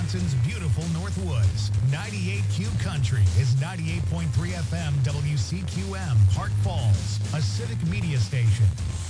Wisconsin's beautiful Northwoods. 98Q Country is 98.3 FM WCQM, Park Falls, a Civic Media station.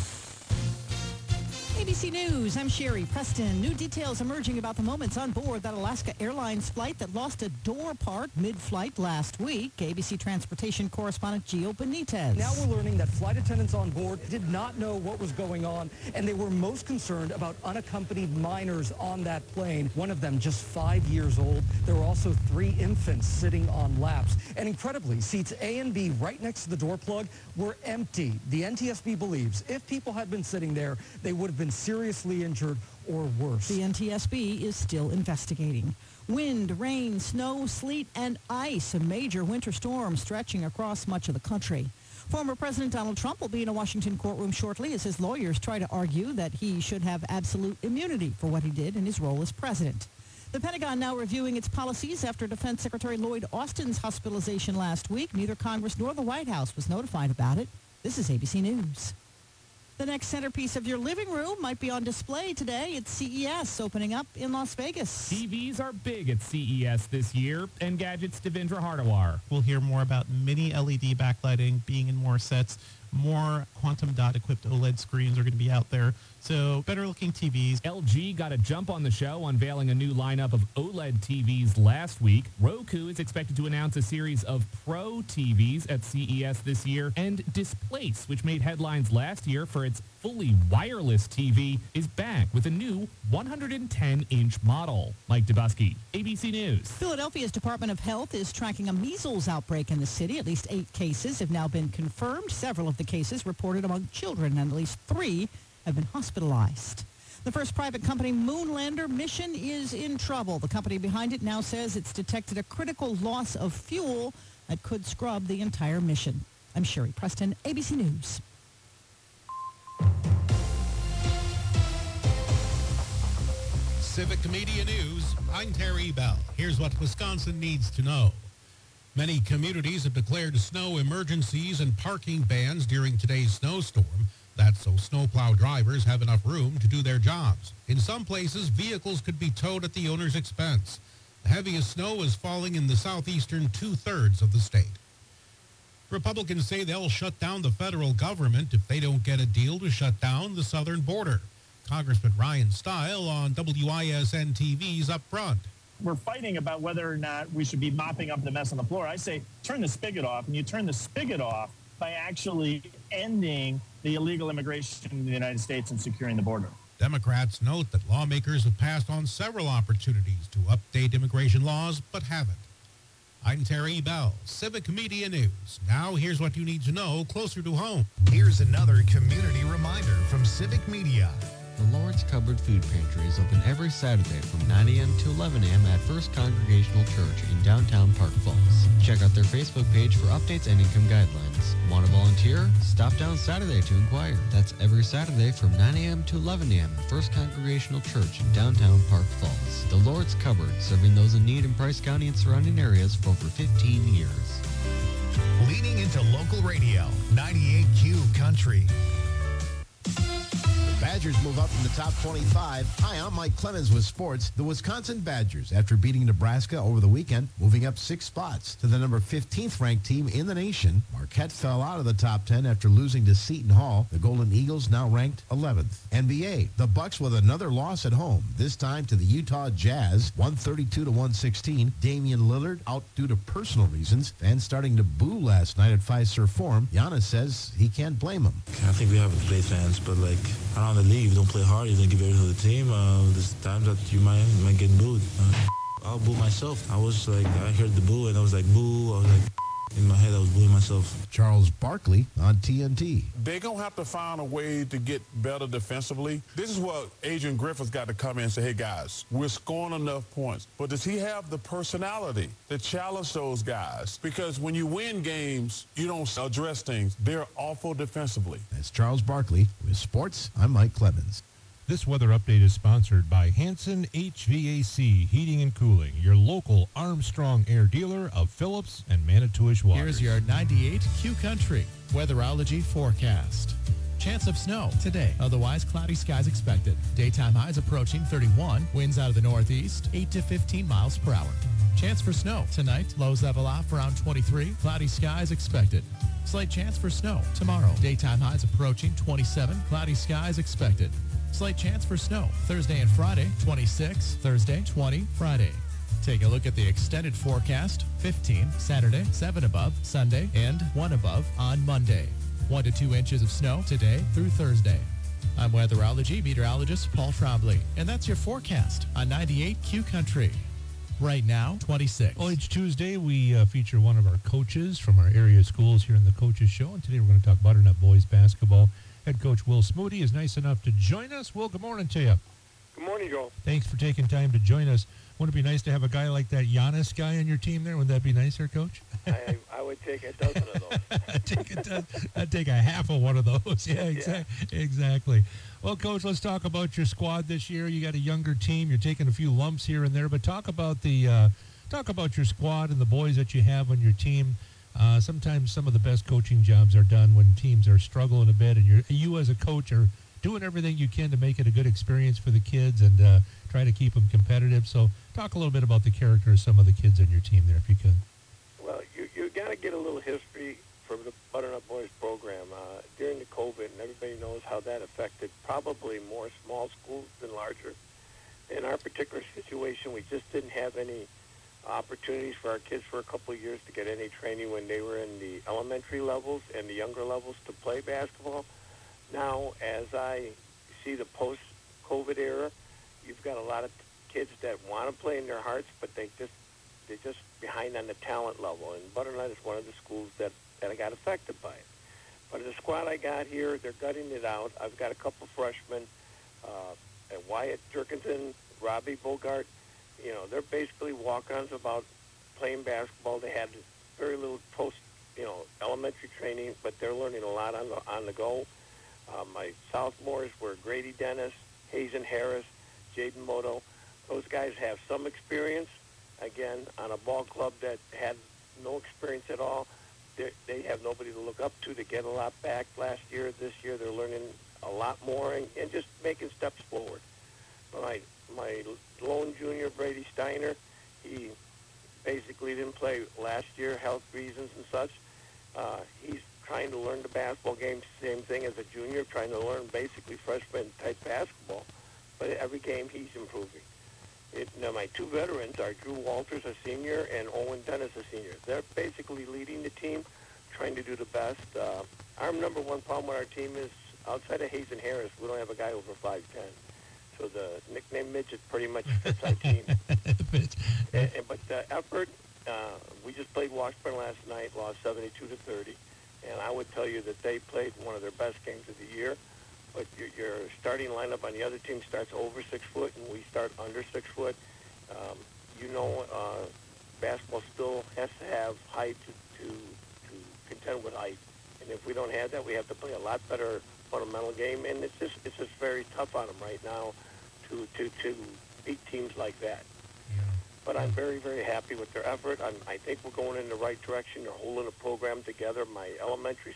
ABC News, I'm Sherry Preston. New details emerging about the moments on board that Alaska Airlines flight that lost a door part mid-flight last week. ABC Transportation correspondent Gio Benitez. Now we're learning that flight attendants on board did not know what was going on, and they were most concerned about unaccompanied minors on that plane, one of them just 5 years old. There were also 3 infants sitting on laps. And incredibly, seats A and B right next to the door plug were empty. The NTSB believes if people had been sitting there, they would have been seriously injured or worse. The NTSB is still investigating. Wind, rain, snow, sleet, and ice. A major winter storm stretching across much of the country. Former President Donald Trump will be in a Washington courtroom shortly as his lawyers try to argue that he should have absolute immunity for what he did in his role as president. The Pentagon now reviewing its policies after Defense Secretary Lloyd Austin's hospitalization last week. Neither Congress nor the White House was notified about it. This is ABC News. The next centerpiece of your living room might be on display today at CES, opening up in Las Vegas. TVs are big at CES this year, and Gadget's Devendra Hardawar. We'll hear more about mini LED backlighting being in more sets. More quantum dot equipped OLED screens are going to be out there. So better looking TVs. LG got a jump on the show, unveiling a new lineup of OLED TVs last week. Roku is expected to announce a series of Pro TVs at CES this year. And Displace, which made headlines last year for its fully wireless TV, is back with a new 110-inch model. Mike Dubusky, ABC News. Philadelphia's Department of Health is tracking a measles outbreak in the city. At least 8 cases have now been confirmed. Several of the cases reported among children, and at least 3 have been hospitalized. The first private company Moonlander mission is in trouble. The company behind it now says it's detected a critical loss of fuel that could scrub the entire mission. I'm Sherry Preston, ABC News. Civic Media News, I'm Terry Bell. Here's what Wisconsin needs to know. Many communities have declared snow emergencies and parking bans during today's snowstorm. That's so snowplow drivers have enough room to do their jobs. In some places, vehicles could be towed at the owner's expense. The heaviest snow is falling in the southeastern two-thirds of the state. Republicans say they'll shut down the federal government if they don't get a deal to shut down the southern border. Congressman Ryan Stile on WISN TV's Up Front. We're fighting about whether or not we should be mopping up the mess on the floor. I say turn the spigot off, and you turn the spigot off by actually ending the illegal immigration in the United States and securing the border. Democrats note that lawmakers have passed on several opportunities to update immigration laws, but haven't. I'm Terry Bell, Civic Media News. Now here's what you need to know closer to home. Here's another community reminder from Civic Media. The Lord's Cupboard Food Pantry is open every Saturday from 9 a.m. to 11 a.m. at First Congregational Church in downtown Park Falls. Check out their Facebook page for updates and income guidelines. Want to volunteer? Stop down Saturday to inquire. That's every Saturday from 9 a.m. to 11 a.m. at First Congregational Church in downtown Park Falls. The Lord's Cupboard, serving those in need in Price County and surrounding areas for over 15 years. Leading into local radio, 98Q Country. Badgers move up in the top 25. Hi, I'm Mike Clemens with sports. The Wisconsin Badgers, after beating Nebraska over the weekend, moving up 6 spots to the number 15th ranked team in the nation. Marquette fell out of the top 10 after losing to Seton Hall. The Golden Eagles now ranked 11th. NBA, the Bucks with another loss at home, this time to the Utah Jazz, 132-116. Damian Lillard out due to personal reasons. Fans starting to boo last night at Fiserv Forum. Giannis says he can't blame him. I think we have great fans, but around the league, you don't play hard, you don't give everything to the team. There's times that you might get booed. I'll boo myself. I heard the boo and I was like, boo. I was like, in my head, I was booing myself. Charles Barkley on TNT. They're going to have to find a way to get better defensively. This is what Adrian Griffith's got to come in and say, hey, guys, we're scoring enough points. But does he have the personality to challenge those guys? Because when you win games, you don't address things. They're awful defensively. That's Charles Barkley. With sports, I'm Mike Clemens. This weather update is sponsored by Hanson HVAC Heating and Cooling, your local Armstrong Air dealer of Phillips and Manitowish Waters. Here's your 98 Q Country weatherology forecast. Chance of snow today. Otherwise, cloudy skies expected. Daytime highs approaching 31. Winds out of the northeast, 8 to 15 miles per hour. Chance for snow tonight. Lows level off around 23. Cloudy skies expected. Slight chance for snow tomorrow. Daytime highs approaching 27. Cloudy skies expected. Slight chance for snow Thursday and Friday. 26. Thursday, 20. Friday. Take a look at the extended forecast. 15 Saturday, 7 above Sunday, and 1 above on Monday. 1 to 2 inches of snow today through Thursday. I'm weatherology meteorologist Paul Trombley, and that's your forecast on 98Q Country. Right now, 26. Well, each Tuesday, we feature one of our coaches from our area schools here in the Coaches Show, and today we're going to talk Butternut Boys basketball. Head coach Will Smoody is nice enough to join us. Will, good morning to you. Good morning, Joe. Thanks for taking time to join us. Wouldn't it be nice to have a guy like that Giannis guy on your team there? Wouldn't that be nicer, Coach? I would take a dozen of those. I'd take a half of one of those. Yeah, exactly. Well, Coach, let's talk about your squad this year. You got a younger team. You're taking a few lumps here and there, but talk about your squad and the boys that you have on your team. Sometimes some of the best coaching jobs are done when teams are struggling a bit, and you as a coach are doing everything you can to make it a good experience for the kids and try to keep them competitive. So talk a little bit about the character of some of the kids on your team there, if you could. Well, you got to get a little history from the Butternut Boys program. During the COVID, and everybody knows how that affected probably more small schools than larger. In our particular situation, we just didn't have any opportunities for our kids for a couple of years to get any training when they were in the elementary levels and the younger levels to play basketball. Now, as I see the post-COVID era, you've got a lot of kids that want to play in their hearts, but they're just behind on the talent level. And Butternut is one of the schools that got affected by it. But the squad I got here, they're gutting it out. I've got a couple freshmen, Wyatt Jerkinson, Robbie Bogart. You know, they're basically walk-ons about playing basketball. They had very little elementary training, but they're learning a lot on the go. My sophomores were Grady Dennis, Hazen Harris, Jaden Moto. Those guys have some experience, again, on a ball club that had no experience at all. They have nobody to look up to get a lot back last year. This year they're learning a lot more and just making steps forward. My lone junior, Brady Steiner, he basically didn't play last year, health reasons and such. He's trying to learn the basketball game, same thing as a junior, trying to learn basically freshman-type basketball. But every game he's improving. Now, my two veterans are Drew Walters, a senior, and Owen Dennis, a senior. They're basically leading the team, trying to do the best. Our number one problem with our team is, outside of Hazen Harris, we don't have a guy over 5'10". So the nickname Midget pretty much fits our team. But the effort, we just played Washburn last night, lost 72-30. And I would tell you that they played one of their best games of the year. But your starting lineup on the other team starts over 6 foot, and we start under 6 foot. Basketball still has to have height to contend with height. And if we don't have that, we have to play a lot better fundamental game. And it's just very tough on them right now to beat teams like that. Yeah. But I'm very, very happy with their effort. I think we're going in the right direction. They're holding a program together. My elementary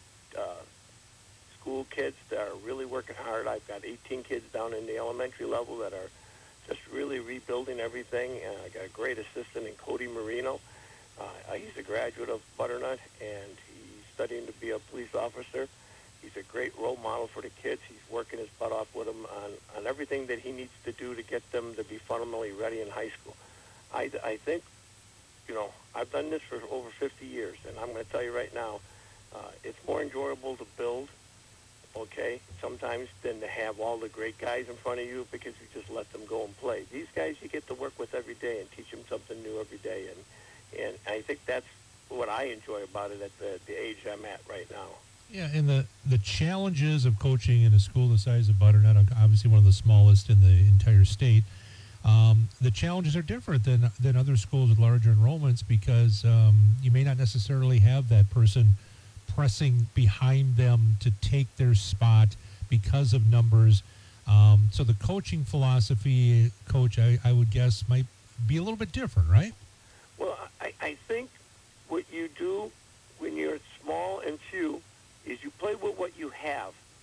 school kids that are really working hard. I've got 18 kids down in the elementary level that are just really rebuilding everything. And I got a great assistant in Cody Marino. He's a graduate of Butternut, and he's studying to be a police officer. He's a great role model for the kids. He's working his butt off with them on everything that he needs to do to get them to be fundamentally ready in high school. I think, I've done this for over 50 years, and I'm going to tell you right now, it's more enjoyable to build, sometimes than to have all the great guys in front of you because you just let them go and play. These guys you get to work with every day and teach them something new every day, and I think that's what I enjoy about it at the age I'm at right now. Yeah, and the challenges of coaching in a school the size of Butternut, obviously one of the smallest in the entire state, the challenges are different than other schools with larger enrollments because you may not necessarily have that person pressing behind them to take their spot because of numbers. So the coaching philosophy, Coach, I would guess might be a little bit different, right? Well, I think what you do when you're small and few is you play with what you have.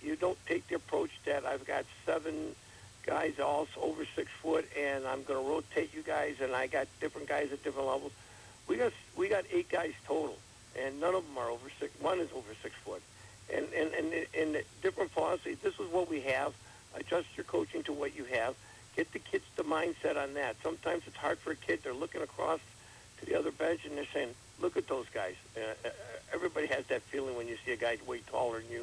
guys all over 6 foot, and I'm going to rotate you guys, and I got different guys at different levels. We got 8 guys total, and none of them are over 6. One is over 6 foot, and different philosophies. This is what we have. Adjust your coaching to what you have. Get the kids the mindset on that. Sometimes it's hard for a kid. They're looking across to the other bench, and they're saying, look at those guys. Everybody has that feeling when you see a guy way taller than you,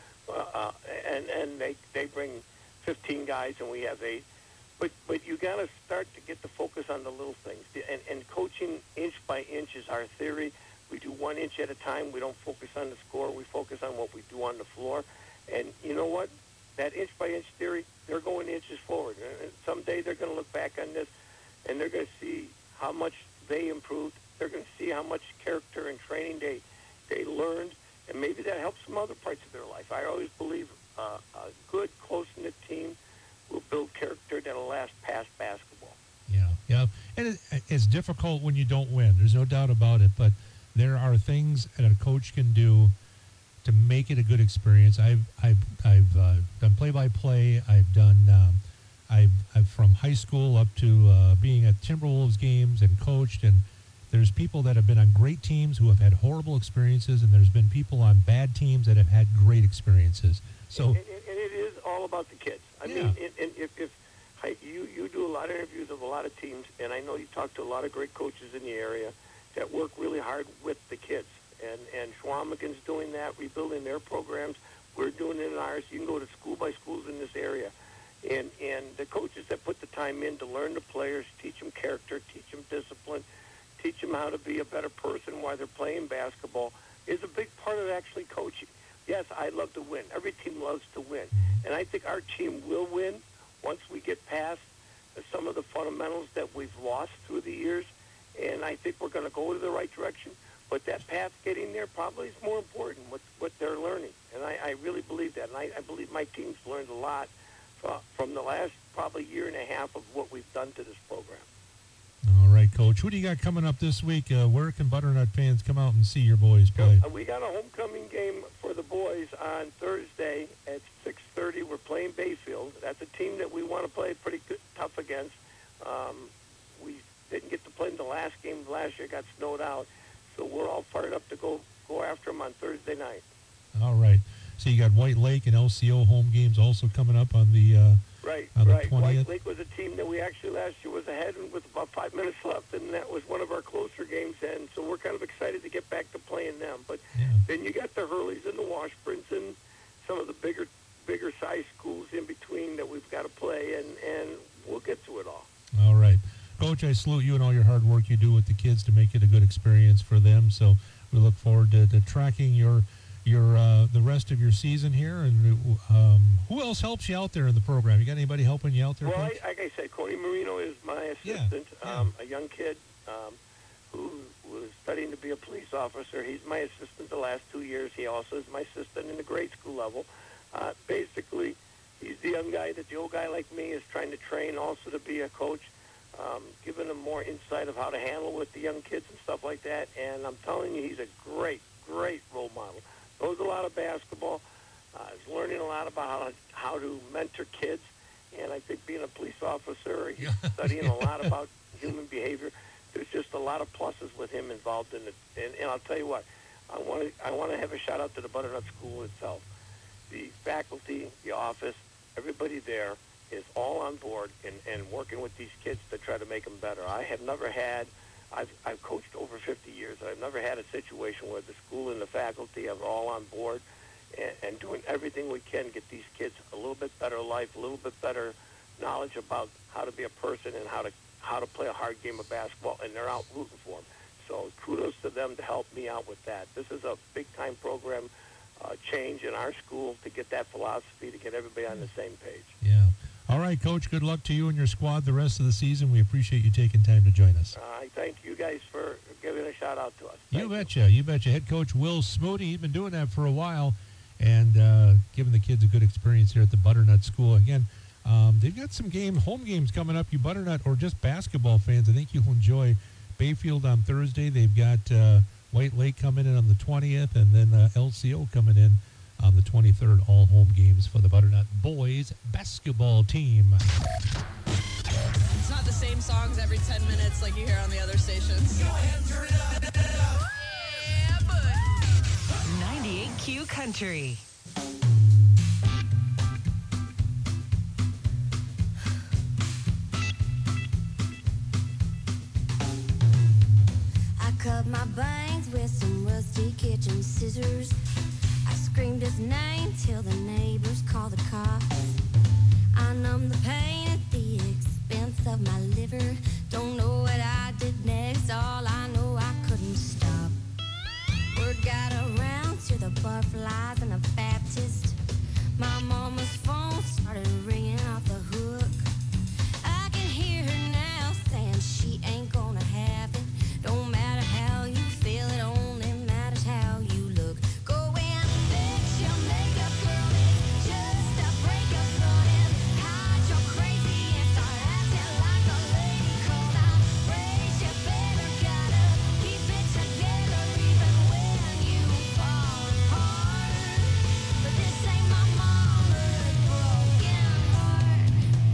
and they bring 15 guys, and we have 8. But you got to start to get the focus on the little things. And coaching inch by inch is our theory. We do 1 inch at a time. We don't focus on the score. We focus on what we do on the floor. And you know what? That inch-by-inch theory, they're going inches forward. And someday they're going to look back on this, and they're going to see how much they improved. They're going to see how much character and training they learned, and maybe that helps some other parts of their life. I always believe a good, close-knit team will build character that will last past basketball. Yeah. And it's difficult when you don't win. There's no doubt about it, but there are things that a coach can do to make it a good experience. I've done play-by-play. I've done I've from high school up to being at Timberwolves games and coached. And there's people that have been on great teams who have had horrible experiences, and there's been people on bad teams that have had great experiences. So and it is all about the kids. I mean, and if you do a lot of interviews of a lot of teams, and I know you talk to a lot of great coaches in the area that work really hard with the kids. And Schwamigan's doing that, rebuilding their programs. We're doing it in ours. You can go to school by schools in this area. And the coaches that put the time in to learn the players, teach them character, teach them discipline, teach them how to be a better person while they're playing basketball is a big part of actually coaching. Yes, I love to win. Every team loves to win. And I think our team will win once we get past some of the fundamentals that we've lost through the years. And I think we're going to go to the right direction. But that path getting there probably is more important, what they're learning. And I really believe that. And I believe my team's learned a lot from the last probably year and a half of what we've done to this program. All right, Coach. What do you got coming up this week? Where can Butternut fans come out and see your boys play? We got a homecoming game for the boys on Thursday at 6:30. We're playing Bayfield. That's a team that we want to play pretty good, tough against. We didn't get to play in the last game last year. Got snowed out. So we're all fired up to go after them on Thursday night. All right. So you got White Lake and LCO home games also coming up on the right. The 20th. White Lake was a team that we actually last year was ahead with about 5 minutes left, and that was one of our closer games. And so we're kind of excited to get back to playing them. But then you got the Hurleys and the Washburns and some of the bigger size schools in between that we've got to play, and we'll get to it all. All right. Coach, I salute you and all your hard work you do with the kids to make it a good experience for them. So we look forward to tracking your the rest of your season here. And who else helps you out there in the program? You got anybody helping you out there? Well, like I said, Cody Marino is my assistant, a young kid who was studying to be a police officer. He's my assistant the last 2 years. He also is my assistant in the grade school level. Basically, he's the young guy that the old guy like me is trying to train also to be a coach. Giving him more insight of how to handle with the young kids and stuff like that. And I'm telling you, he's a great role model. Knows a lot of basketball. Is learning a lot about how to mentor kids. And I think being a police officer, he's studying a lot about human behavior. There's just a lot of pluses with him involved in it. And I'll tell you what, I want to have a shout out to the Butternut School itself. The faculty, the office, everybody there is all on board and working with these kids to try to make them better. I have never had, I've coached over 50 years. I've never had a situation where the school and the faculty are all on board and doing everything we can to get these kids a little bit better life, a little bit better knowledge about how to be a person and how to play a hard game of basketball, and they're out rooting for them. So kudos to them to help me out with that. This is a big-time program change in our school to get that philosophy, to get everybody on the same page. Yeah. All right, Coach, good luck to you and your squad the rest of the season. We appreciate you taking time to join us. I thank you guys for giving a shout-out to us. You betcha. You betcha. Head coach Will Smoody, he's been doing that for a while and giving the kids a good experience here at the Butternut School. Again, they've got some home games coming up. You Butternut or just basketball fans, I think you'll enjoy Bayfield on Thursday. They've got White Lake coming in on the 20th, and then LCO coming in on the 23rd, all home games for the Butternut boys basketball team. It's not the same songs every 10 minutes like you hear on the other stations. Go ahead and turn it up. Yeah, bud. 98Q Country. I cut my bangs with some rusty kitchen scissors. I screamed his name till the neighbors called the cops. I numbed the pain at the expense of my liver. Don't know what I did next, all I know I couldn't stop. Word got around to the butterflies and the Baptist. My mama's phone started ringing off the hook. I can hear her now saying she ain't gonna have it. Don't matter how you feel, it only matters how you look. Go and fix your makeup, girl, it's just a breakup running. Hide your crazy and start acting like a lady. 'Cause I'm raised, you better gotta keep it together even when you fall apart. But this ain't my mama's broken heart.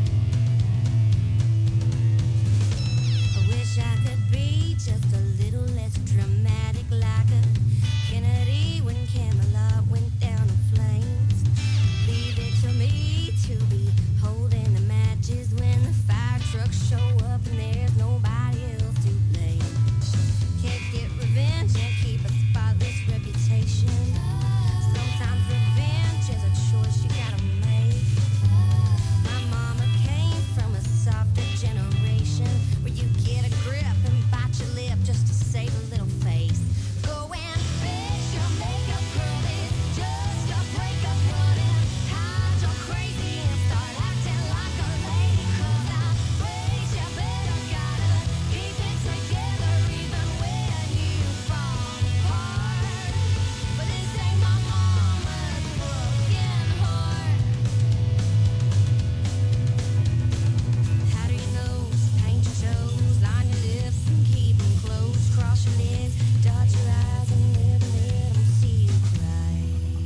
I wish I could be just a little less dramatic, like a Kennedy when Camelot went down in flames. Leave it to me to be holding the matches when the fire trucks show up and there's nobody else to blame. Can't get revenge and keep a spotless reputation. Sometimes revenge is a choice you gotta make. My mama came from a softer generation where you get a grip and bite your lip just to save a little face. Go and fix your makeup, girl, it's just a breakup running. Hide your crazy and start acting like a lady. 'Cause I'm raised, you better gotta keep it together even when you fall apart. But this ain't my mama's broken heart. Powder your nose, paint your toes, line your lips and keep them closed. Cross your legs, dot your eyes and never let them see you cry.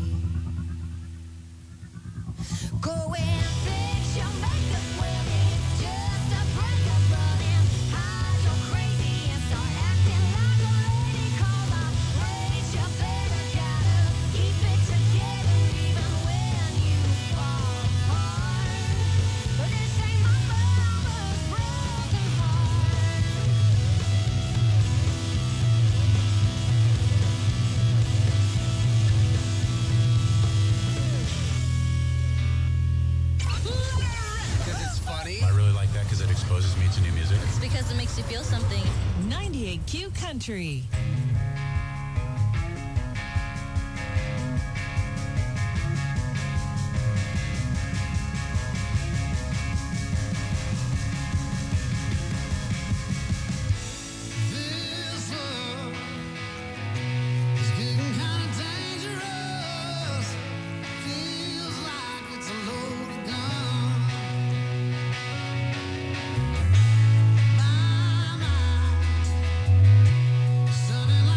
Go and fix your makeup, well, it's just a breakup running. Hide your crazy and start acting like a lady. 'Cause I'm raised, you better gotta keep it together even when you fall apart. But this ain't my mama's broken heart. Because it's funny. I really like that because it exposes me to new music. It's because it makes you feel something. 98Q Country. This love is getting kind of dangerous. Feels like it's a loaded gun. My mind, sounding like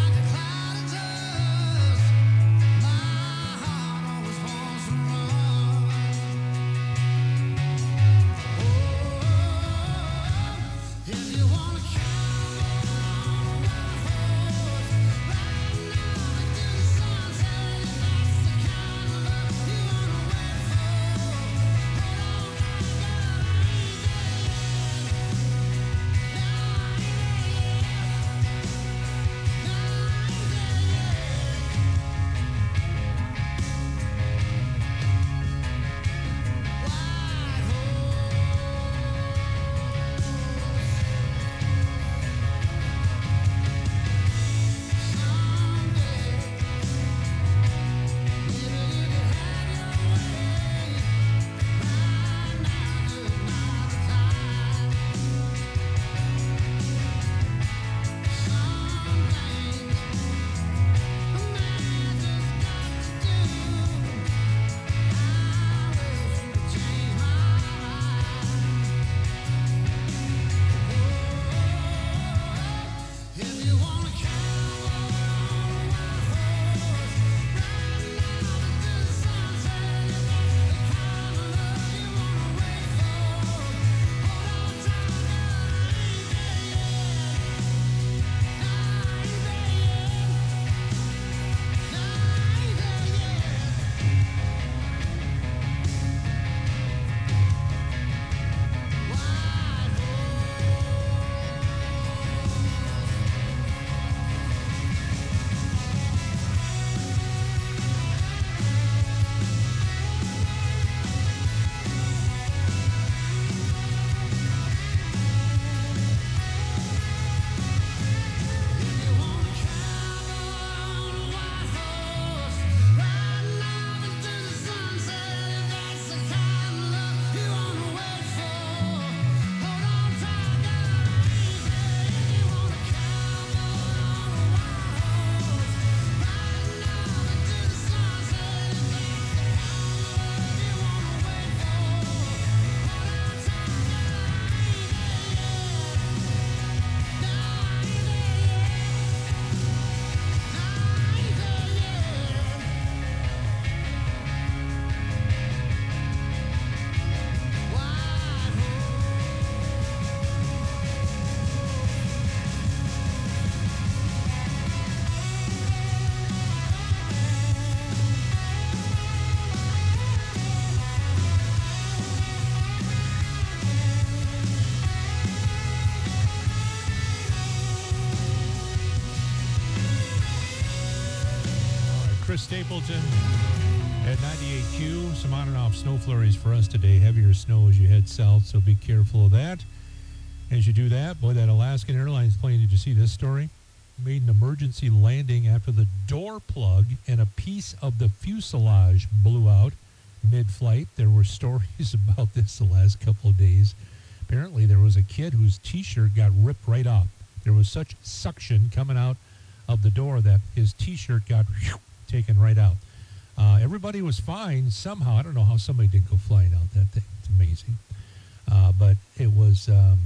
Chris Stapleton at 98Q. Some on and off snow flurries for us today. Heavier snow as you head south, so be careful of that. As you do that, boy, that Alaskan Airlines plane, did you see this story? Made an emergency landing after the door plug and a piece of the fuselage blew out mid-flight. There were stories about this the last couple of days. Apparently, there was a kid whose T-shirt got ripped right off. There was such suction coming out of the door that his T-shirt got taken right out. Everybody was fine somehow. I don't know how somebody didn't go flying out that thing. It's amazing. But it was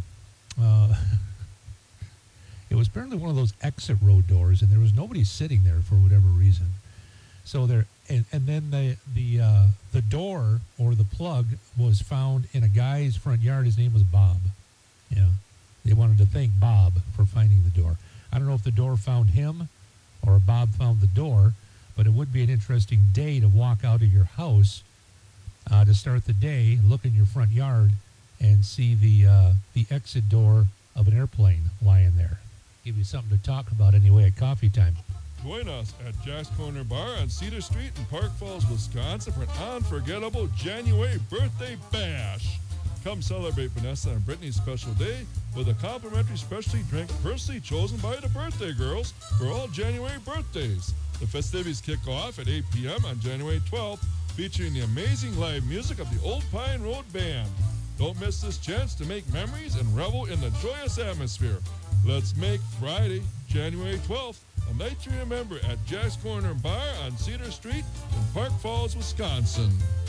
it was apparently one of those exit road doors, and there was nobody sitting there for whatever reason. So there, and then the door or the plug was found in a guy's front yard. His name was Bob. Yeah, they wanted to thank Bob for finding the door. I don't know if the door found him or Bob found the door, but it would be an interesting day to walk out of your house to start the day, look in your front yard, and see the exit door of an airplane lying there. Give you something to talk about anyway at coffee time. Join us at Jack's Corner Bar on Cedar Street in Park Falls, Wisconsin for an unforgettable January birthday bash. Come celebrate Vanessa and Brittany's special day with a complimentary specialty drink personally chosen by the birthday girls for all January birthdays. The festivities kick off at 8 p.m. on January 12th, featuring the amazing live music of the Old Pine Road Band. Don't miss this chance to make memories and revel in the joyous atmosphere. Let's make Friday, January 12th, a night to remember at Jack's Corner Bar on Cedar Street in Park Falls, Wisconsin.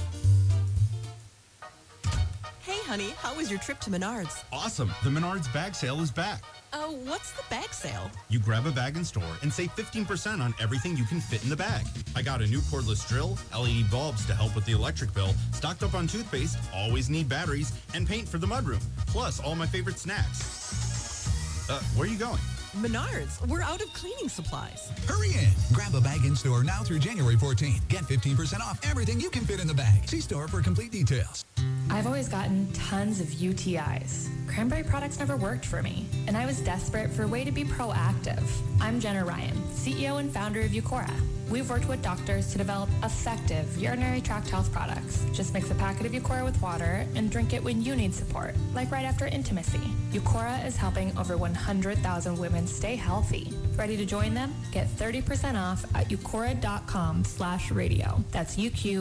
Hey, honey, how was your trip to Menards? Awesome. The Menards bag sale is back. What's the bag sale? You grab a bag in store and save 15% on everything you can fit in the bag. I got a new cordless drill, LED bulbs to help with the electric bill, stocked up on toothpaste, always need batteries, and paint for the mudroom. Plus, all my favorite snacks. Where are you going? Menards. We're out of cleaning supplies. Hurry in. Grab a bag in store now through January 14th. Get 15% off everything you can fit in the bag. See store for complete details. I've always gotten tons of UTIs. Cranberry products never worked for me, and I was desperate for a way to be proactive. I'm Jenna Ryan, CEO and founder of Eucora. We've worked with doctors to develop effective urinary tract health products. Just mix a packet of Eucora with water and drink it when you need support, like right after intimacy. Eucora is helping over 100,000 women stay healthy. Ready to join them? Get 30% off at eucora.com/radio. That's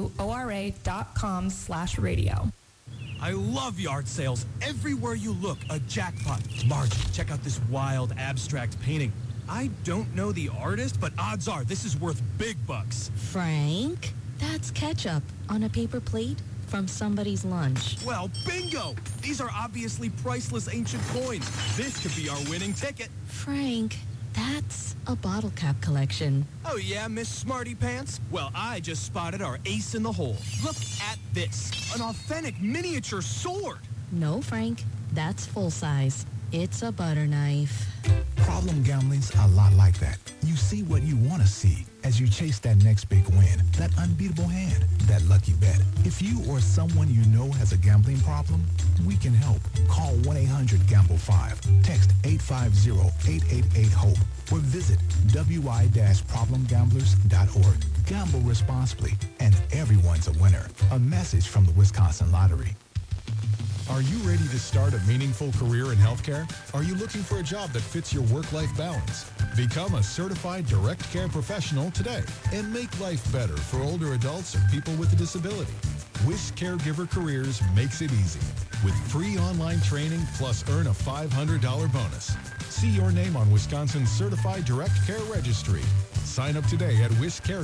UQORA.com/radio. I love yard sales. Everywhere you look, a jackpot. Margie, check out this wild abstract painting. I don't know the artist, but odds are this is worth big bucks. Frank, that's ketchup on a paper plate from somebody's lunch. Well, bingo! These are obviously priceless ancient coins. This could be our winning ticket. Frank, that's a bottle cap collection. Oh yeah, Miss Smarty Pants? Well, I just spotted our ace in the hole. Look at this. An authentic miniature sword. No, Frank, that's full size. It's a butter knife. Problem gambling's a lot like that. You see what you want to see as you chase that next big win, that unbeatable hand, that lucky bet. If you or someone you know has a gambling problem, we can help. Call 1-800-GAMBLE-5. Text 850-888-HOPE or visit wi-problemgamblers.org. Gamble responsibly, and everyone's a winner. A message from the Wisconsin Lottery. Are you ready to start a meaningful career in healthcare? Are you looking for a job that fits your work-life balance? Become a certified direct care professional today and make life better for older adults and people with a disability. Wish Caregiver Careers makes it easy with free online training plus earn a $500 bonus. See your name on Wisconsin's Certified Direct Care Registry. Sign up today at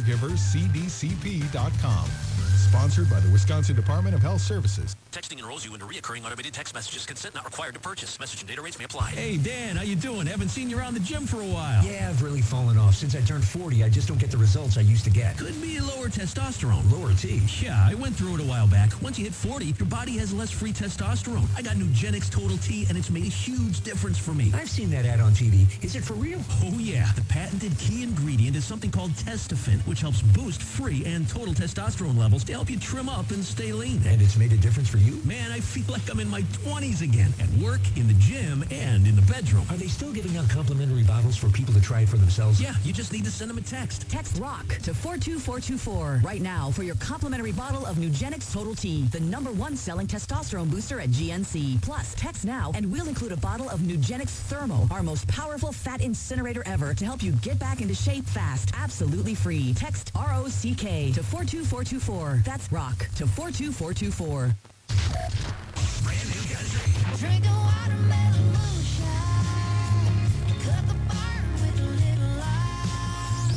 wishcaregiverscdcp.com. Sponsored by the Wisconsin Department of Health Services. Texting enrolls you into recurring automated text messages. Consent not required to purchase. Message and data rates may apply. Hey, Dan, how you doing? Haven't seen you around the gym for a while. Yeah, I've really fallen off. Since I turned 40, I just don't get the results I used to get. Could be lower testosterone. Lower T. Yeah, I went through it a while back. Once you hit 40, your body has less free testosterone. I got Nugenix Total T, and it's made a huge difference for me. I've seen that ad on TV. Is it for real? Oh, yeah. The patented key ingredient is something called Testofen, which helps boost free and total testosterone levels to help you trim up and stay lean. And it's made a difference for you? Man, I feel like I'm in my 20s again. At work, in the gym, and in the bedroom. Are they still giving out complimentary bottles for people to try it for themselves? Yeah, you just need to send them a text. Text ROCK to 42424 right now for your complimentary bottle of Nugenix Total T, the #1 selling testosterone booster at GNC. Plus, text now and we'll include a bottle of Nugenix Thermo, our most powerful fat incinerator ever, to help you get back into shape fast. Absolutely free. Text ROCK to 42424. That's ROCK to 42424. Drink a watermelon moonshine. Cut the fire with a little light.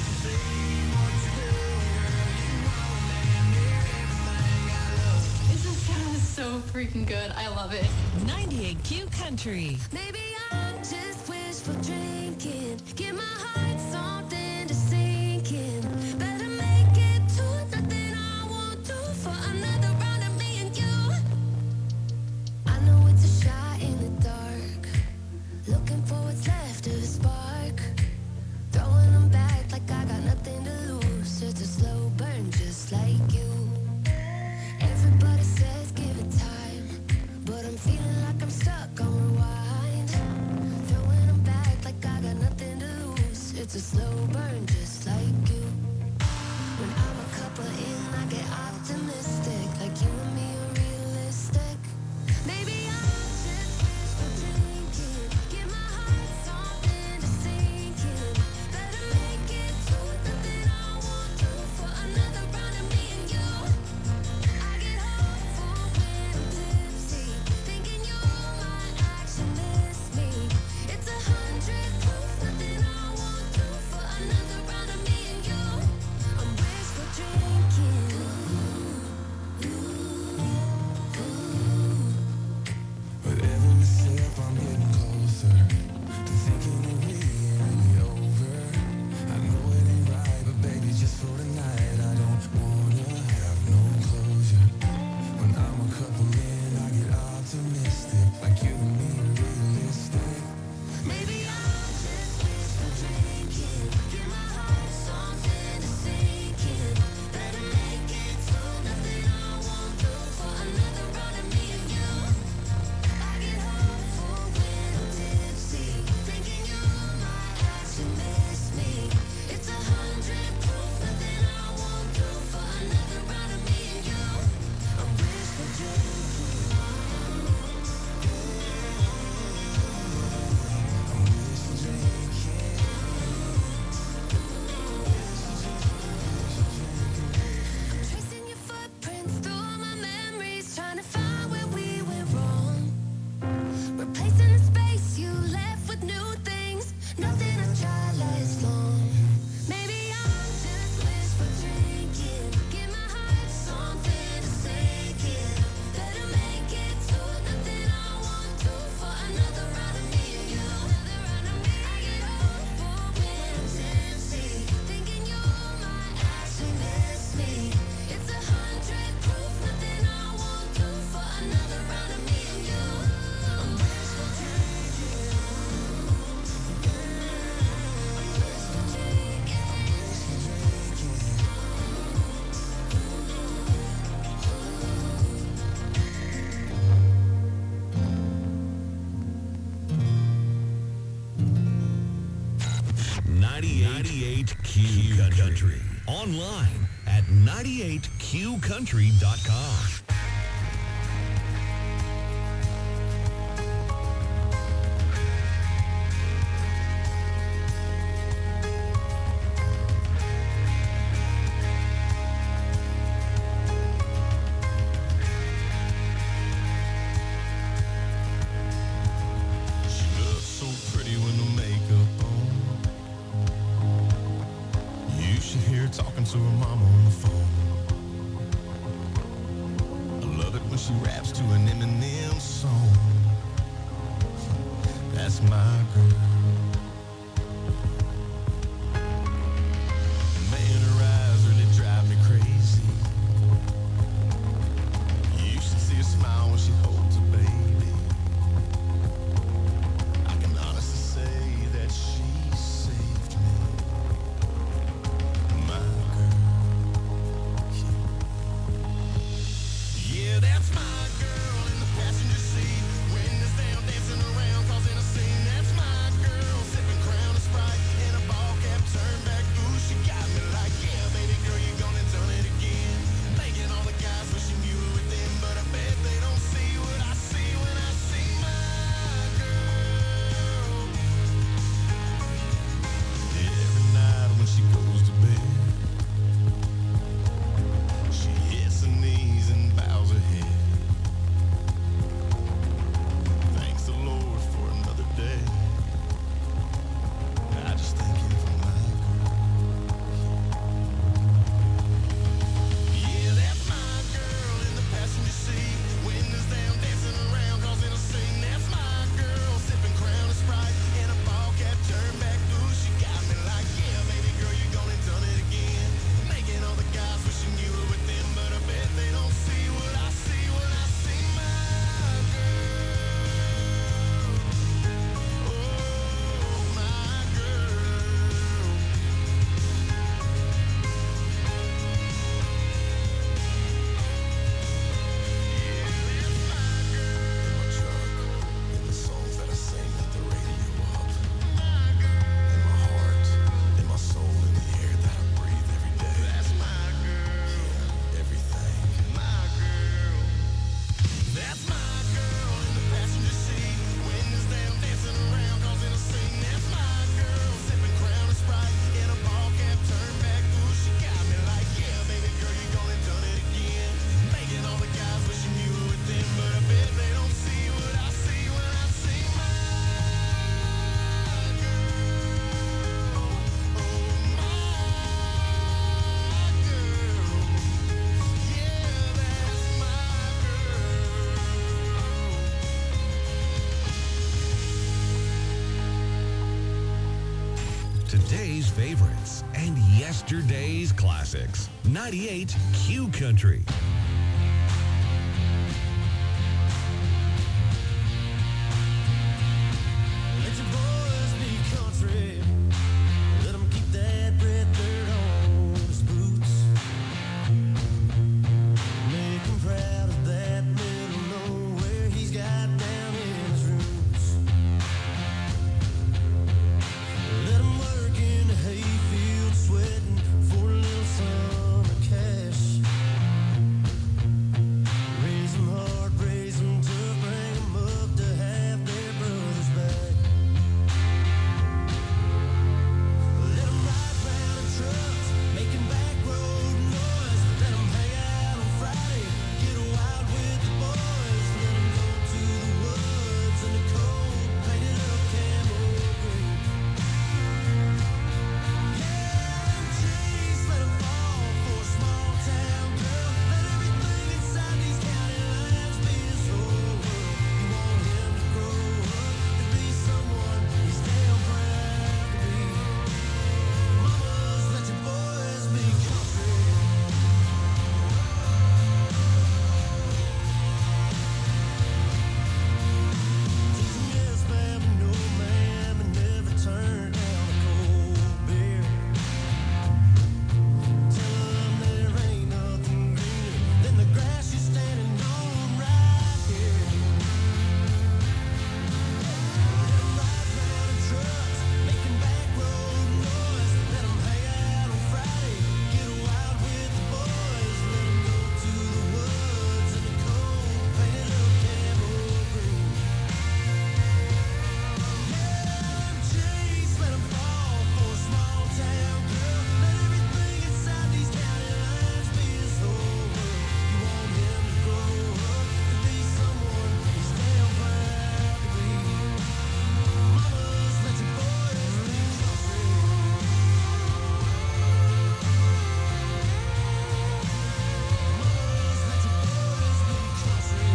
This is so freaking good. I love it. 98Q Country. Maybe I'm just wishful drinking. Give my heart something to sink in. Better make it to nothing I won't do for another round of me and you. I know it's a shot in the dark. Looking for what's left of a spark. Throwing them back like I got nothing to lose. It's a slow burn just like you. Everybody says give it time, but I'm feeling like I'm stuck on rewind. Throwing them back like I got nothing to lose. It's a slow burn just like you. When I'm a couple in, I get optimistic. Like you and me are realistic. Maybe I'm just wishful drinking. Give my heart something to sink in. Better make it to nothing I won't do for another round of me and you. I get hopeful when I'm tipsy, thinking you might actually miss me. It's 100 proof, nothing I won't do for another round of me and you. I'm wishful drinking. With every sip, I'm getting closer to thinking it really over. I know it ain't right, but baby, just for tonight, I don't wanna have no closure. When I'm a couple in, I get optimistic, like you and me are realistic. Maybe I'm just wishful drinking. Give my heart something to sink in. Better make it to nothing I won't do for another round of me and you. I get hopeful when I'm tipsy, thinking you might actually miss me. It's 100 proof, nothing I won't do for another round of me and you. I'm wishful drinking. Tracing your footprints through my memories, trying to find where we went wrong. Replacing the space you left with new things. Nothing I tried lasts long. Maybe I'm just wishful drinking. Give my heart something to sink in. Better make it to nothing I won't do for another round of me and you. Another round of me. I get hopeful when I'm tipsy, thinking you might actually miss me. It's 100 proof, nothing I won't do for another round of me and you. I'm wishful drinking. I'm wishful drinking. 98Q Country. Online at 98QCountry.com. She looks so pretty with no makeup on. You should hear her talking to her mama on the phone. I love it when she raps to an Eminem song. That's my girl. Man, her eyes really drive me crazy. You should see her smile when she holds a baby. I can honestly say that she saved me. My girl. Yeah, that's my favorites and yesterday's classics. 98 Q Country. Let your boys be country. Let 'em keep that red dirt on his boots. Make him proud of that middle nowhere he's got down in his roots. Let him work in the hayfield sweating for a little summer cash. Raise 'em hard, raise 'em tough, bring 'em up to have their brothers back. Let 'em ride round in trucks, making back road noise. Let 'em hang out on Friday, get wild with the boys. Let 'em go to the woods in the cold, painted up camo green. Yeah, them trees, let 'em fall for a small town girl. Let everything inside these county lines be his whole world. You want him to grow up to be someone he's damn proud to be. Mamas, let your boys be country. Teach 'em yes, ma'am, and no, ma'am, and never turn down a cold beer. Tell 'em there ain't nothing greener than the grass you're standing on right here. Let 'em ride round in trucks, making back road noise. Let 'em hang out on Friday, get wild with the boys. Let 'em go to the woods in the cold, painted up camo green. Yeah, them trees, let 'em fall for a small town girl. Let everything inside these county lines be his whole world. You want him to grow up to be someone he's damn proud to be. Mamas, let your boys be country. Mamas, let your boys be country.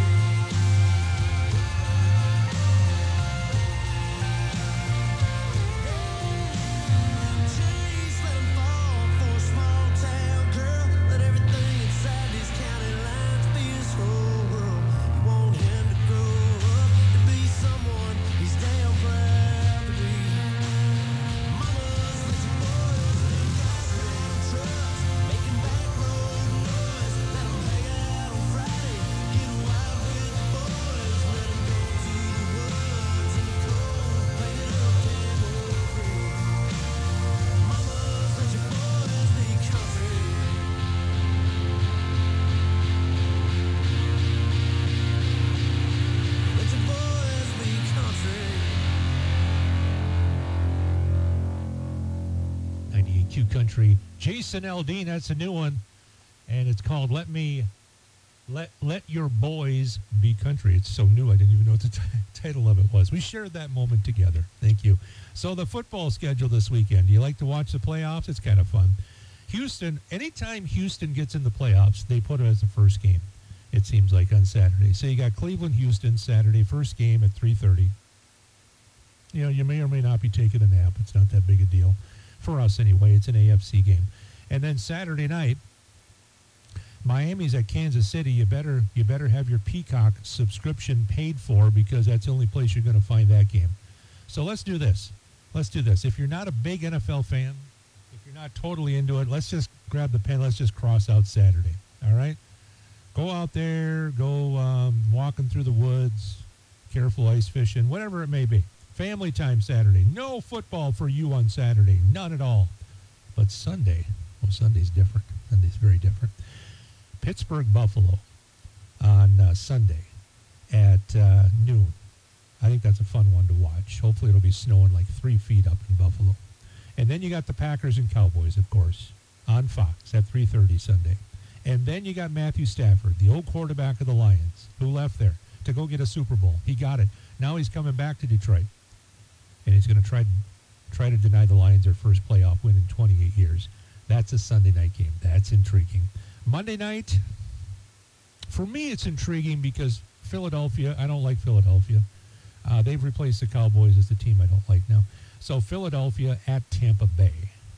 Trees, let 'em fall for a small town girl. Let everything inside these county lines be his whole world. You want him to grow up to be someone he's damn proud to be. Mamas, let your boys be country. Trucks, making back road noise. Let 'em hang out on Friday, get wild with the boys. Let 'em go to the woods in the cold, painted up camo green. Mamas, let your boys be country. Let your boys be country. 98 Q Country. Jason Aldean, that's a new one. And it's called Let Your Boys Be Country. It's so new, I didn't even know what the title of it was. We shared that moment together. Thank you. So the football schedule this weekend. Do you like to watch the playoffs? It's kind of fun. Houston, anytime Houston gets in the playoffs, they put it as the first game, it seems like, on Saturday. So you got Cleveland-Houston Saturday, first game at 3:30. You know, you may or may not be taking a nap. It's not that big a deal. For us, anyway. It's an AFC game. And then Saturday night, Miami's at Kansas City. You better have your Peacock subscription paid for, because that's the only place you're going to find that game. So let's do this. If you're not a big NFL fan, if you're not totally into it, let's just grab the pen. Let's just cross out Saturday. All right? Go out there. Go walking through the woods. Careful ice fishing. Whatever it may be. Family time Saturday. No football for you on Saturday. None at all. But Sunday. Well, Sunday's different. Sunday's very different. Pittsburgh Buffalo on Sunday at noon. I think that's a fun one to watch. Hopefully it'll be snowing like 3 feet up in Buffalo. And then you got the Packers and Cowboys, of course, on Fox at 3:30 Sunday. And then you got Matthew Stafford, the old quarterback of the Lions, who left there to go get a Super Bowl. He got it. Now he's coming back to Detroit. And he's going to try to deny the Lions their first playoff win in 28 years. That's a Sunday night game. That's intriguing. Monday night, for me, it's intriguing because Philadelphia, I don't like Philadelphia. They've replaced the Cowboys as the team I don't like now. So Philadelphia at Tampa Bay.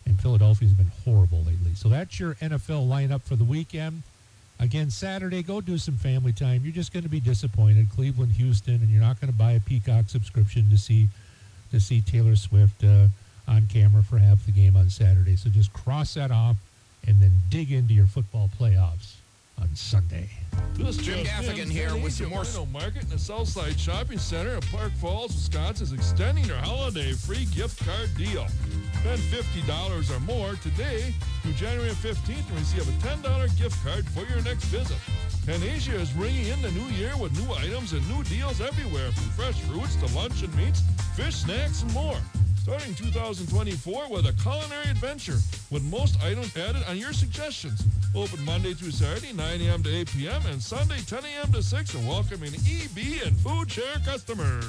and Philadelphia's been horrible lately. So that's your NFL lineup for the weekend. Again, Saturday, go do some family time. You're just going to be disappointed. Cleveland, Houston, and you're not going to buy a Peacock subscription to see Taylor Swift on camera for half the game on Saturday. So just cross that off and then dig into your football playoffs on Sunday. This Jim just Gaffigan in, here San with some more Diego Market in the Southside Shopping Center in Park Falls, Wisconsin is extending their holiday free gift card deal. Spend $50 or more today through January 15th and receive a $10 gift card for your next visit. Panacea is ringing in the new year with new items and new deals everywhere, from fresh fruits to lunch and meats, fish, snacks, and more. Starting 2024 with a culinary adventure with most items added on your suggestions. Open Monday through Saturday, 9 a.m. to 8 p.m. and Sunday, 10 a.m. to 6, and welcoming EB and Food Share customers.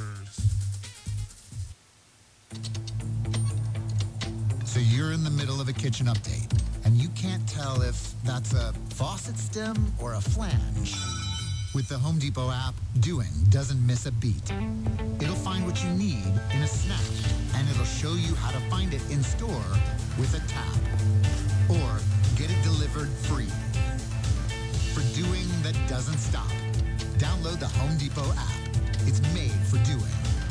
So you're in the middle of a kitchen update, and you can't tell if that's a faucet stem or a flange. With the Home Depot app, doing doesn't miss a beat. It'll find what you need in a snap, and it'll show you how to find it in store with a tap. Or get it delivered free. For doing that doesn't stop, download the Home Depot app. It's made for doing.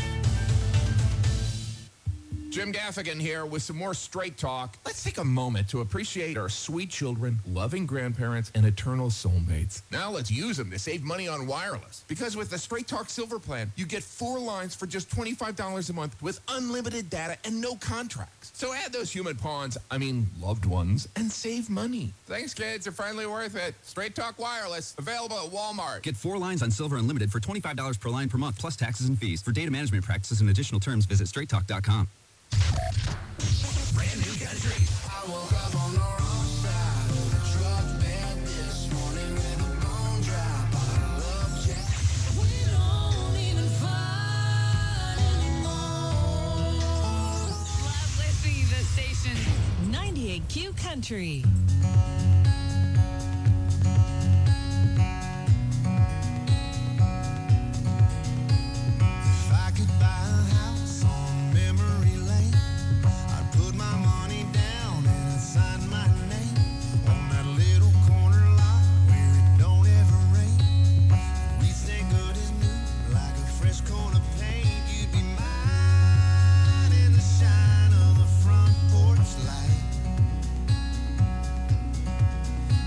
Jim Gaffigan here with some more Straight Talk. Let's take a moment to appreciate our sweet children, loving grandparents, and eternal soulmates. Now let's use them to save money on wireless. Because with the Straight Talk Silver Plan, you get 4 lines for just $25 a month with unlimited data and no contracts. So add those human pawns, loved ones, and save money. Thanks, kids. They're finally worth it. Straight Talk Wireless, available at Walmart. Get 4 lines on Silver Unlimited for $25 per line per month, plus taxes and fees. For data management practices and additional terms, visit straighttalk.com. Brand new country. I woke up on the wrong side of the truck bed this morning with a bone dry bottle of Jack. We don't even fight anymore. Love listening to the station. 98Q Country. If I could buy a house on memory lane, I'd put my money down and I'd sign my name on that little corner lot where it don't ever rain. We stay good as new, like a fresh coat of paint. You'd be mine in the shine of the front porch light.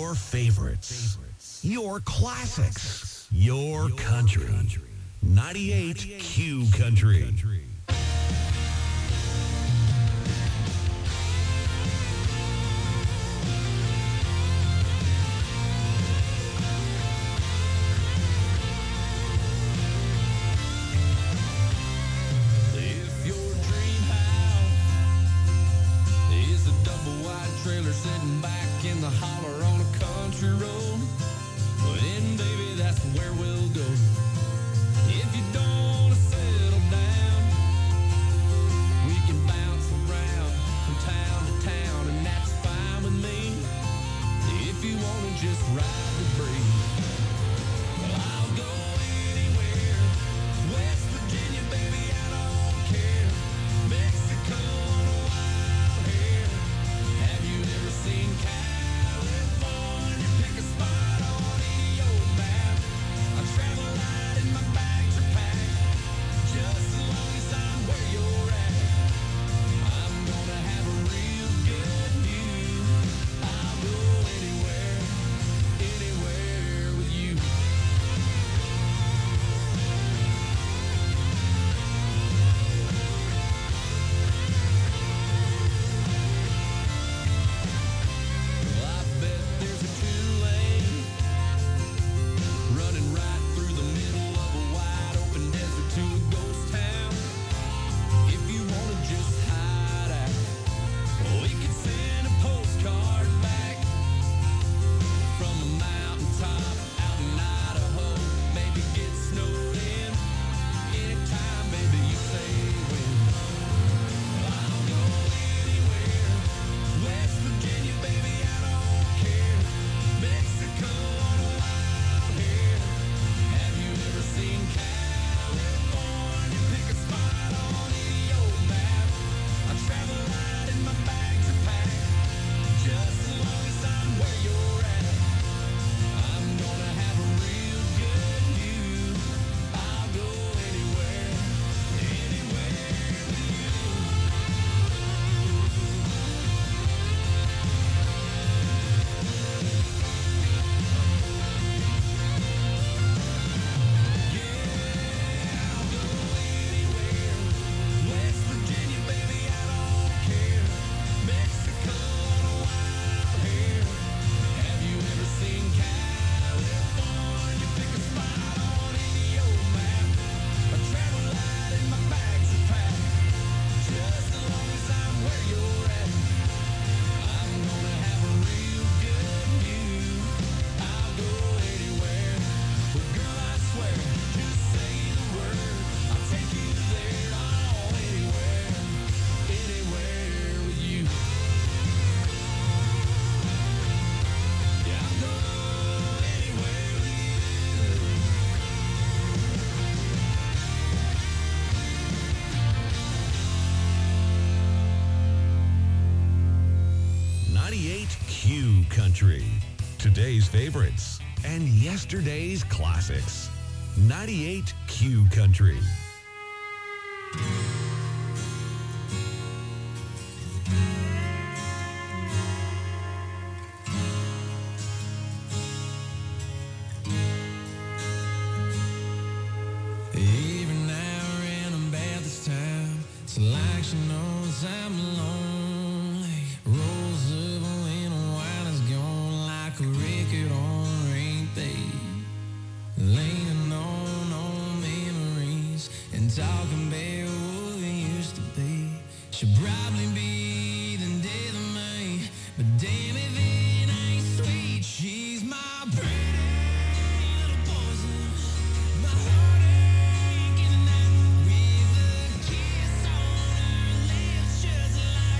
Your favorites. Your classics. Your country. 98 Q Country. If your dream house is a double wide trailer sitting back in the holler on a country road, well then baby that's where we'll go. If you don't wanna settle down, we can bounce around from town to town and that's fine with me. If you wanna just ride the breeze, well, I'll go anywhere. West Virginia, baby, I don't care. Mexico on a wild hair. Have you ever seen California? Pick a spot on any old map. I travel light and my bags are packed. Just as long as I'm where you're at, I'm gonna have a real good view. I'll go anywhere, anywhere with you. Well, I bet there's a 2-lane running right through the middle of a wide open desert to a ghost town. If you wanna just hide out, we could send a postcard back from a mountaintop out in Idaho. Maybe get snowed in anytime, baby, you say when. I'll go anywhere. West Virginia, baby, I don't care. Mexico on a wild hair. Have you ever seen California? Pick a spot on any old map. I travel light and my bags are packed. Just as long as I'm where you're at, I'm gonna have a real good view. I'll go anywhere, anywhere with you. West Virginia, baby, I don't care. Mexico on a wild hair. Have you ever seen California? Pick a spot on any old map. I travel light and my bags are packed. Just as long as I'm where you're at, I'm gonna have a real good view. I'll go anywhere. Well, girl, I swear, just say the word. I'll take you there, all anywhere, anywhere with you. Yeah, I'll go anywhere with you. 98 Q Country. Today's favorites and yesterday's classics. 98 Q Country. Every now and I'm bad this time. It's like she knows I'm lonely. Rolls up when a wine is gone like a record on repeat. Leaning on old memories and talking about what we used to be. She'll probably be the death of me, but damn if it ain't sweet. She's my pretty little poison, my heartache at night with a kiss on her lips just like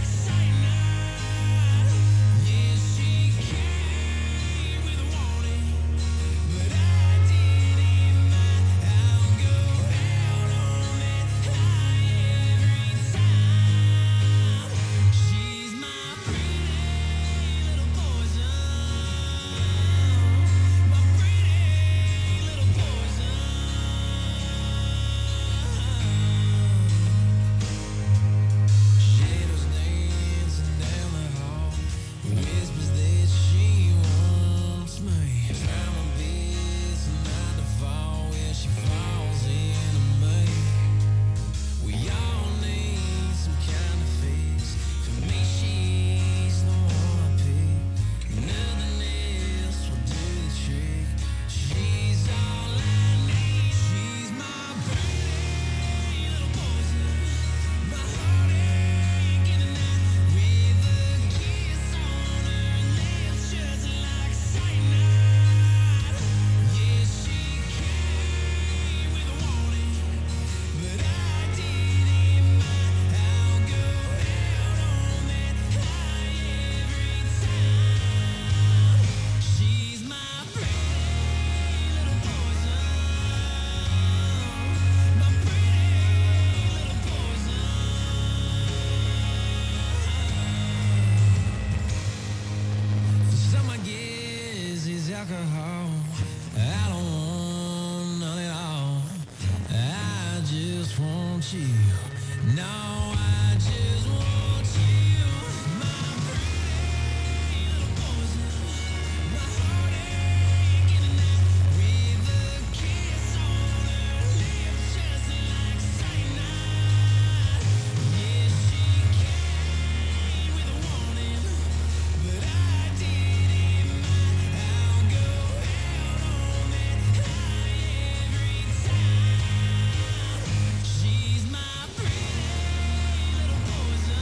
alcohol. I don't want none at all. I just want you. No, I just want you. My pretty little poison. My heartache in the night. With a kiss on her lips, just like cyanide. Yes, she came with a warning, but I didn't mind. I'll go out on that high every time. She's my pretty little poison.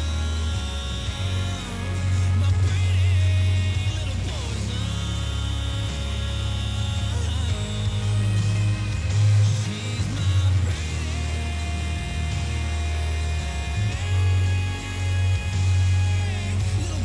My pretty little poison. She's my little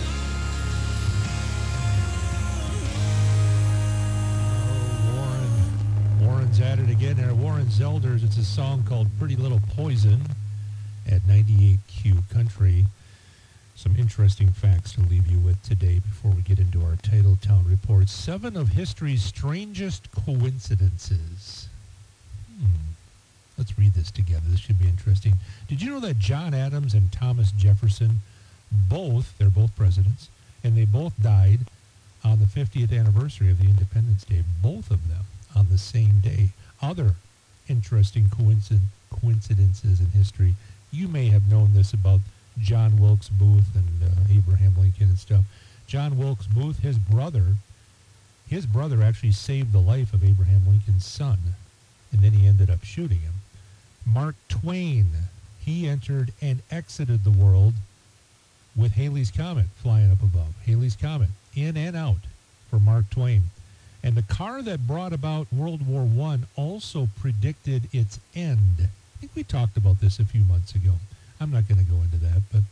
Warren's at it again there. Warren's Elders. It's a song called Pretty Little Poison at 98Q Country. Some interesting facts to leave you with today before we get into our Titletown report. 7 of history's strangest coincidences. Let's read this together. This should be interesting. Did you know that John Adams and Thomas Jefferson, they're both presidents, and they both died on the 50th anniversary of the Independence Day, both of them on the same day? Other interesting coincidences in history. You may have known this about John Wilkes Booth and Abraham Lincoln and stuff. John Wilkes Booth, his brother actually saved the life of Abraham Lincoln's son, and then he ended up shooting him. Mark Twain, he entered and exited the world with Halley's Comet flying up above. Halley's Comet, in and out for Mark Twain. And the car that brought about World War I also predicted its end. I think we talked about this a few months ago. I'm not going to go into that, but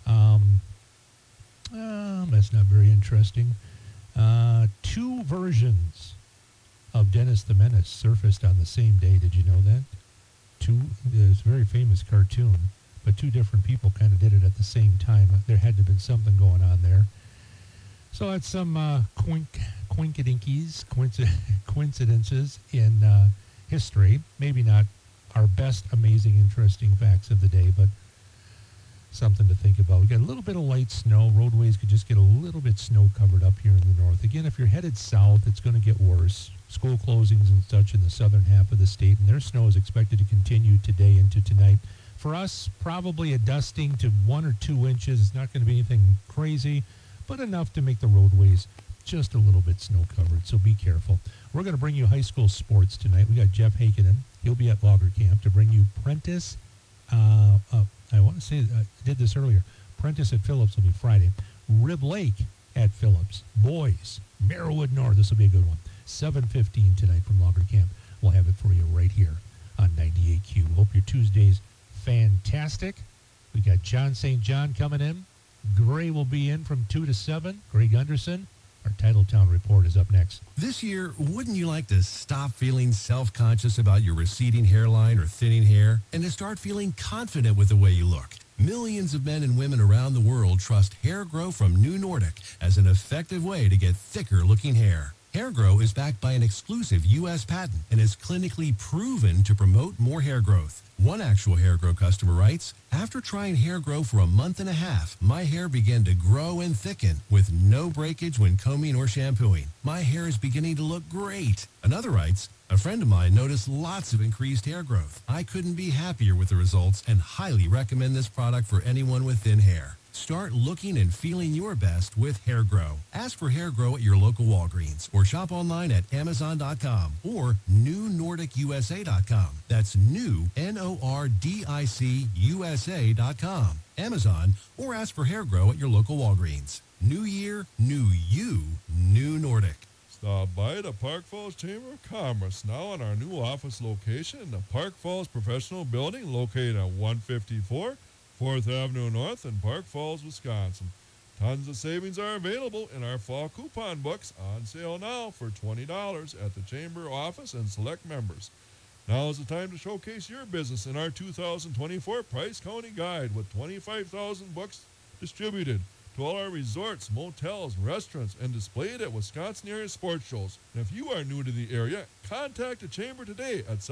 that's not very interesting. 2 versions of Dennis the Menace surfaced on the same day. Did you know that? It's a very famous cartoon, but 2 different people kind of did it at the same time. There had to have been something going on there. So that's some coincidences in history. Maybe not our best, amazing, interesting facts of the day, but something to think about. We got a little bit of light snow. Roadways could just get a little bit snow covered up here in the north. Again, if you're headed south, it's going to get worse. School closings and such in the southern half of the state, and their snow is expected to continue today into tonight. For us, probably a dusting to 1 or 2 inches. It's not going to be anything crazy, but enough to make the roadways just a little bit snow covered, so be careful. We're going to bring you high school sports tonight. We got Jeff Hakinen. He'll be at Logger Camp to bring you Prentice. I want to say, I did this earlier. Prentice at Phillips will be Friday. Rib Lake at Phillips. Boys, Merriwood North. This will be a good one. 7:15 tonight from Logger Camp. We'll have it for you right here on 98Q. Hope your Tuesday's fantastic. We got John St. John coming in. Gray will be in from 2 to 7. Greg Gunderson. Our Titletown report is up next. This year, wouldn't you like to stop feeling self-conscious about your receding hairline or thinning hair and to start feeling confident with the way you look? Millions of men and women around the world trust Hair Grow from New Nordic as an effective way to get thicker-looking hair. Hair Grow is backed by an exclusive U.S. patent and is clinically proven to promote more hair growth. One actual Hair Grow customer writes, "After trying Hair Grow for a month and a half, my hair began to grow and thicken with no breakage when combing or shampooing. My hair is beginning to look great." Another writes, "A friend of mine noticed lots of increased hair growth. I couldn't be happier with the results and highly recommend this product for anyone with thin hair." Start looking and feeling your best with Hair Grow. Ask for Hair Grow at your local Walgreens or shop online at Amazon.com or NewNordicUSA.com. That's new, NORDIC USA.com. Amazon, or ask for Hair Grow at your local Walgreens. New year, new you, New Nordic. Stop by the Park Falls Chamber of Commerce now in our new office location in the Park Falls Professional Building located at 154 4th Avenue North in Park Falls, Wisconsin. Tons of savings are available in our fall coupon books on sale now for $20 at the Chamber office and select members. Now is the time to showcase your business in our 2024 Price County Guide with 25,000 books distributed to all our resorts, motels, restaurants, and displayed at Wisconsin area sports shows. And if you are new to the area, contact the Chamber today at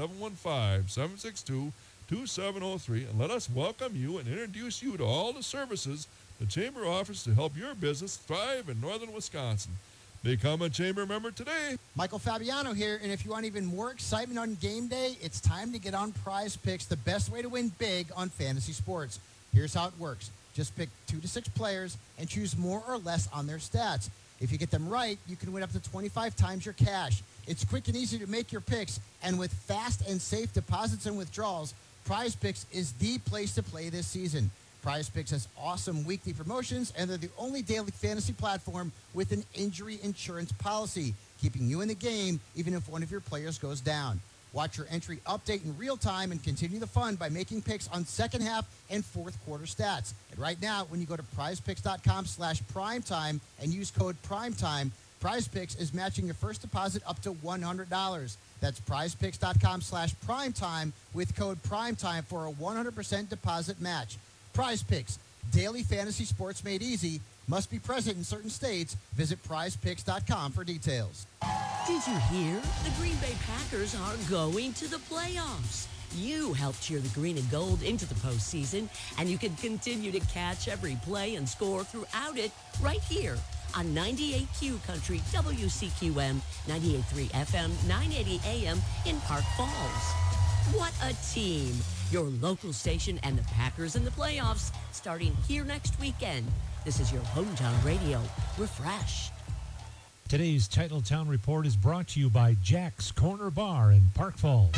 715-762-2703 and let us welcome you and introduce you to all the services the Chamber offers to help your business thrive in northern Wisconsin. Become a Chamber member today. Michael Fabiano here, and if you want even more excitement on game day, it's time to get on Prize Picks, the best way to win big on fantasy sports. Here's how it works. Just pick 2 to 6 players and choose more or less on their stats. If you get them right, you can win up to 25 times your cash. It's quick and easy to make your picks, and with fast and safe deposits and withdrawals, Prize Picks is the place to play this season. Prize Picks has awesome weekly promotions, and they're the only daily fantasy platform with an injury insurance policy, keeping you in the game even if one of your players goes down. Watch your entry update in real time and continue the fun by making picks on second half and fourth quarter stats. And right now, when you go to prizepicks.com/primetime and use code PRIMETIME, Prize Picks is matching your first deposit up to $100. That's prizepicks.com/primetime with code PRIMETIME for a 100% deposit match. Prize Picks, daily fantasy sports made easy. Must be present in certain states. Visit prizepicks.com for details. Did you hear? The Green Bay Packers are going to the playoffs. You helped cheer the green and gold into the postseason, and you can continue to catch every play and score throughout it right here on 98Q Country, WCQM, 98.3 FM, 980 AM in Park Falls. What a team! Your local station and the Packers in the playoffs starting here next weekend. This is your hometown radio. Refresh. Today's Titletown Report is brought to you by Jack's Corner Bar in Park Falls.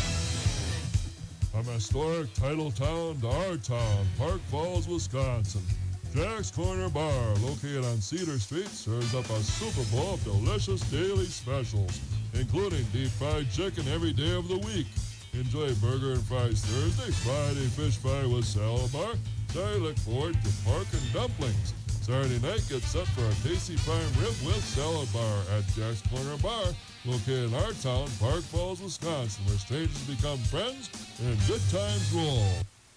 From historic Titletown to our town, Park Falls, Wisconsin. Jack's Corner Bar, located on Cedar Street, serves up a Super Bowl of delicious daily specials, including deep fried chicken every day of the week. Enjoy burger and fries Thursday, Friday fish fry with salad bar. Saturday look forward to pork and dumplings. Saturday night get set for a tasty prime rib with salad bar at Jack's Corner Bar, located in our town, Park Falls, Wisconsin, where strangers become friends and good times roll.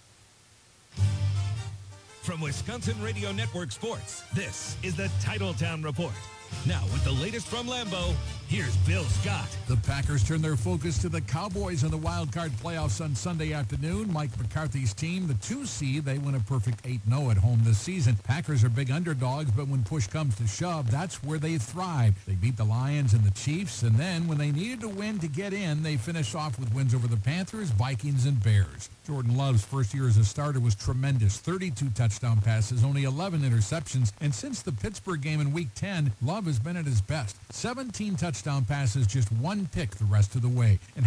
From Wisconsin Radio Network Sports, this is the Titletown Report. Now, with the latest from Lambeau, here's Bill Scott. The Packers turn their focus to the Cowboys in the wild card playoffs on Sunday afternoon. Mike McCarthy's team, the 2 seed, they win a perfect 8-0 at home this season. Packers are big underdogs, but when push comes to shove, that's where they thrive. They beat the Lions and the Chiefs, and then when they needed to win to get in, they finish off with wins over the Panthers, Vikings, and Bears. Jordan Love's first year as a starter was tremendous. 32 touchdown passes, only 11 interceptions, and since the Pittsburgh game in Week 10, Love has been at his best. 17 touchdown passes, just 1 pick the rest of the way. And